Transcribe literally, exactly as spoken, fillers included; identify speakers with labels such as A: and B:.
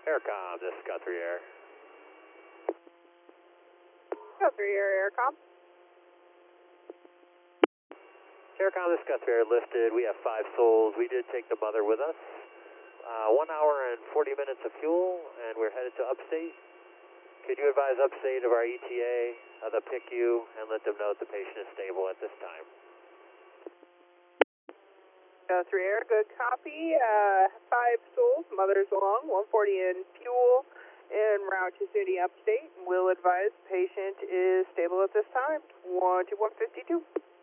A: Aircom, this is Guthrie Air.
B: Guthrie Air, Aircom.
A: Aircom, this is Guthrie Air listed. We have five souls. We did take the mother with us. Uh, one hour and forty minutes of fuel, and we're headed to Upstate. Could you advise Upstate of our E T A, of the P I C U, and let them know that the patient is stable at this time?
B: Guthrie Air, good copy. Uh, five souls, mother's along, one forty in fuel, en route to SUNY Upstate. Will advise patient is stable at this time, one two one fifty-two.